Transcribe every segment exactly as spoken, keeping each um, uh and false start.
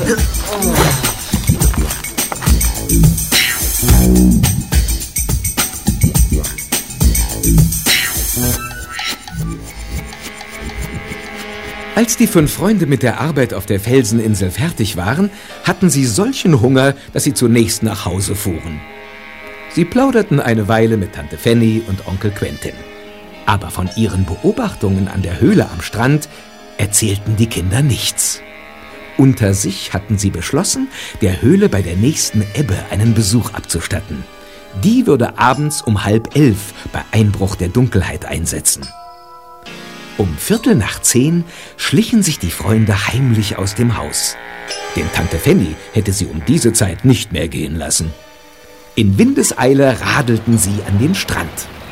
Als die fünf Freunde mit der Arbeit auf der Felseninsel fertig waren, hatten sie solchen Hunger, dass sie zunächst nach Hause fuhren. Sie plauderten eine Weile mit Tante Fanny und Onkel Quentin. Aber von ihren Beobachtungen an der Höhle am Strand erzählten die Kinder nichts. Unter sich hatten sie beschlossen, der Höhle bei der nächsten Ebbe einen Besuch abzustatten. Die würde abends um halb elf bei Einbruch der Dunkelheit einsetzen. Um Viertel nach zehn schlichen sich die Freunde heimlich aus dem Haus. Denn Tante Fanny hätte sie um diese Zeit nicht mehr gehen lassen. In Windeseile radelten sie an den Strand.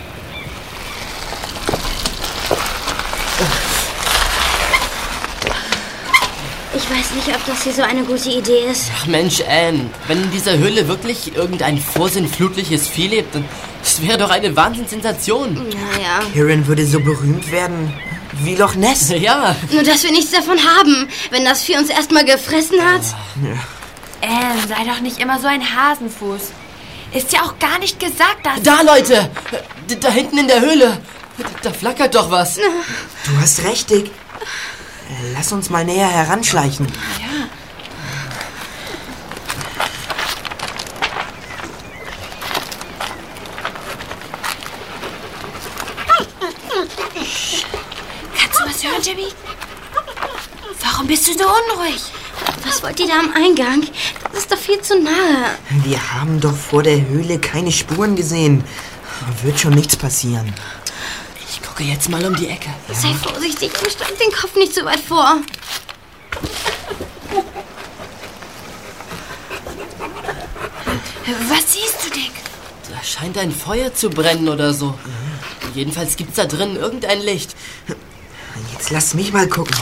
Ich weiß nicht, ob das hier so eine gute Idee ist. Ach Mensch, Anne, wenn in dieser Höhle wirklich irgendein vorsinnflutliches Vieh lebt, dann das wäre doch eine Wahnsinnssensation. Naja. Kirin würde so berühmt werden wie Loch Ness. Ja. Nur, dass wir nichts davon haben, wenn das Vieh uns erstmal gefressen hat. Ja. Anne, sei doch nicht immer so ein Hasenfuß. Ist ja auch gar nicht gesagt, dass... Da, Leute! D- Da hinten in der Höhle! Da flackert doch was. Du hast recht, Dick. Lass uns mal näher heranschleichen. Ja. Kannst du was hören, Jimmy? Warum bist du so unruhig? Was wollt ihr da am Eingang? Das ist doch viel zu nahe. Wir haben doch vor der Höhle keine Spuren gesehen. Wird schon nichts passieren. Ich gucke jetzt mal um die Ecke. Ja. Sei vorsichtig und streck den Kopf nicht so weit vor. Was siehst du, Dick? Da scheint ein Feuer zu brennen oder so. Mhm. Jedenfalls gibt's da drin irgendein Licht. Jetzt lass mich mal gucken.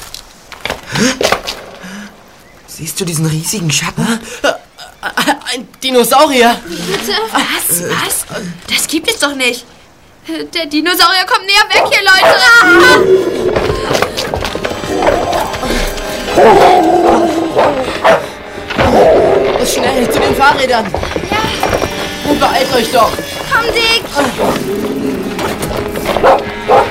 Siehst du diesen riesigen Schatten? Ein Dinosaurier! Bitte? Was? Was? Das gibt es doch nicht. Der Dinosaurier kommt näher weg hier, Leute. Ah! Schnell, zu den Fahrrädern! Ja! Beeilt euch doch! Komm, Dick!